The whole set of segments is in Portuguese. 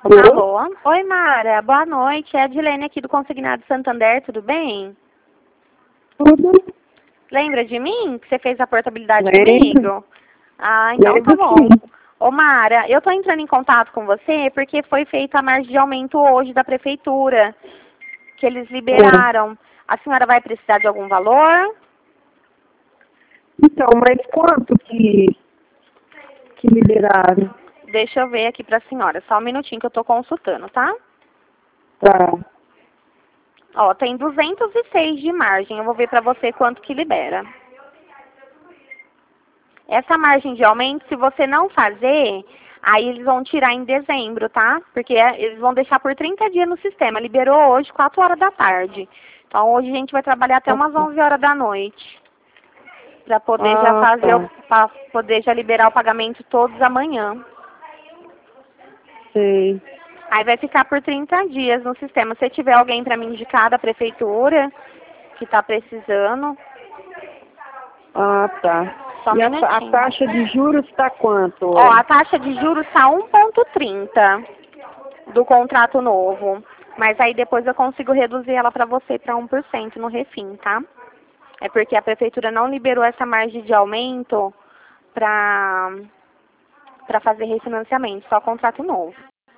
Alô? Oi, Mara. Boa noite. É a Edilene aqui do Consignado Santander, tudo bem? Tudo. Lembra de mim? Que você fez a portabilidade Lembro. comigo? Ah, então tá bom. Sim. Ô, Mara, eu tô entrando em contato com você porque foi feita a margem de aumento hoje da prefeitura, que eles liberaram. A senhora vai precisar de algum valor? Então, mas quanto que liberaram? Deixa eu ver aqui pra senhora. Só um minutinho que eu tô consultando, tá? Tá. Ó, tem 206 de margem. Eu vou ver pra você quanto que libera. Essa margem de aumento, se você não fazer, aí eles vão tirar em dezembro, tá? Porque eles vão deixar por 30 dias no sistema. Liberou hoje, 4 horas da tarde. Então, hoje a gente vai trabalhar até umas 11 horas da noite. Pra poder já fazer, pra poder já liberar o pagamento todos amanhã. Sei. Aí vai ficar por 30 dias no sistema. Se tiver alguém pra me indicar da prefeitura, que tá precisando. Ah, tá. Só um E a minutinho. taxa de juros está quanto? Ó, a taxa de juros está 1,30 do contrato novo. Mas aí depois eu consigo reduzir ela para você para 1% no refim, tá? É porque a prefeitura não liberou essa margem de aumento para fazer refinanciamento, só contrato novo.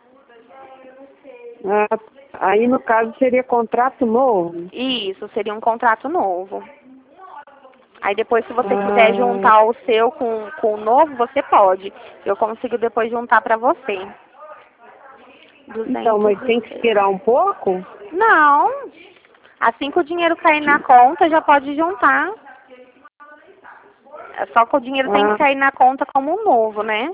Ah, aí, no caso, seria contrato novo? Isso, seria um contrato novo. Aí depois, se você quiser juntar o seu com o novo, você pode. Eu consigo depois juntar para você. Então, mas tem que esperar um pouco? Não. Assim que o dinheiro cair na conta, já pode juntar. É só que o dinheiro tem que cair na conta como um novo, né?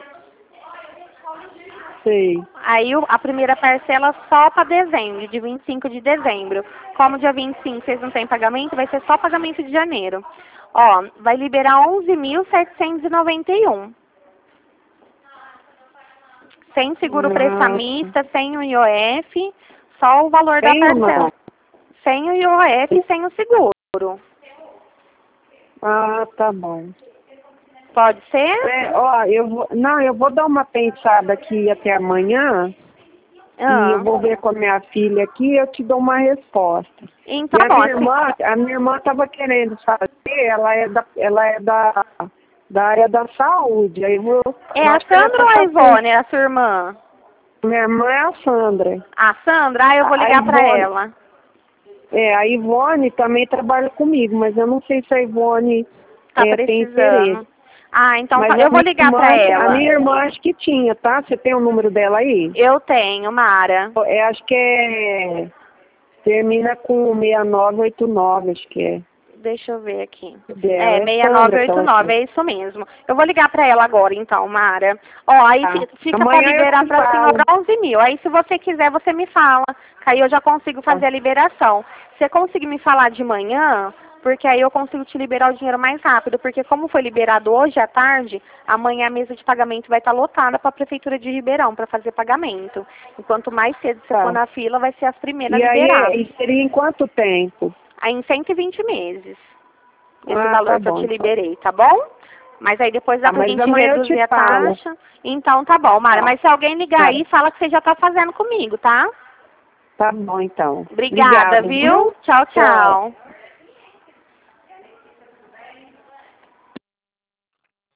Sei. Aí a primeira parcela só para dezembro, de 25 de dezembro. Como dia 25 vocês não têm pagamento, vai ser só pagamento de janeiro. Ó, vai liberar 11.791. Sem seguro prestamista, sem o IOF, só o valor da parcela. Sem o IOF e sem o seguro. Ah, tá bom. Pode ser? Ó, eu vou dar uma pensada aqui até amanhã. E eu vou ver com a minha filha aqui e eu te dou uma resposta. Então, e a minha irmã estava querendo fazer, ela é da área da saúde. Aí é a Sandra ou a Ivone, é a sua irmã? Minha irmã é a Sandra. A Sandra? Ah, eu vou ligar para ela. A Ivone também trabalha comigo, mas eu não sei se a Ivone tem interesse. Ah, então mas eu vou ligar para ela. A minha irmã acho que tinha, tá? Você tem o número dela aí? Eu tenho, Mara. Acho que termina com 6989, acho que é. Deixa eu ver aqui. É 6989, é isso mesmo. Eu vou ligar para ela agora, então, Mara. Ó, aí fica para liberar para a senhora 11 mil. Aí, se você quiser, você me fala. Que aí eu já consigo fazer a liberação. Se você conseguir me falar de manhã, porque aí eu consigo te liberar o dinheiro mais rápido. Porque como foi liberado hoje à tarde, amanhã a mesa de pagamento vai estar lotada para a Prefeitura de Ribeirão para fazer pagamento. Enquanto mais cedo você for na fila, vai ser as primeiras liberadas. E seria em quanto tempo? Aí em 120 meses. Esse valor que eu te liberei, tá bom? Mas aí depois dá pra gente reduzir a taxa. Então tá bom, Mara. Mas se alguém ligar aí, fala que você já tá fazendo comigo, tá? Tá bom, então. Obrigada, viu? Tchau, tchau.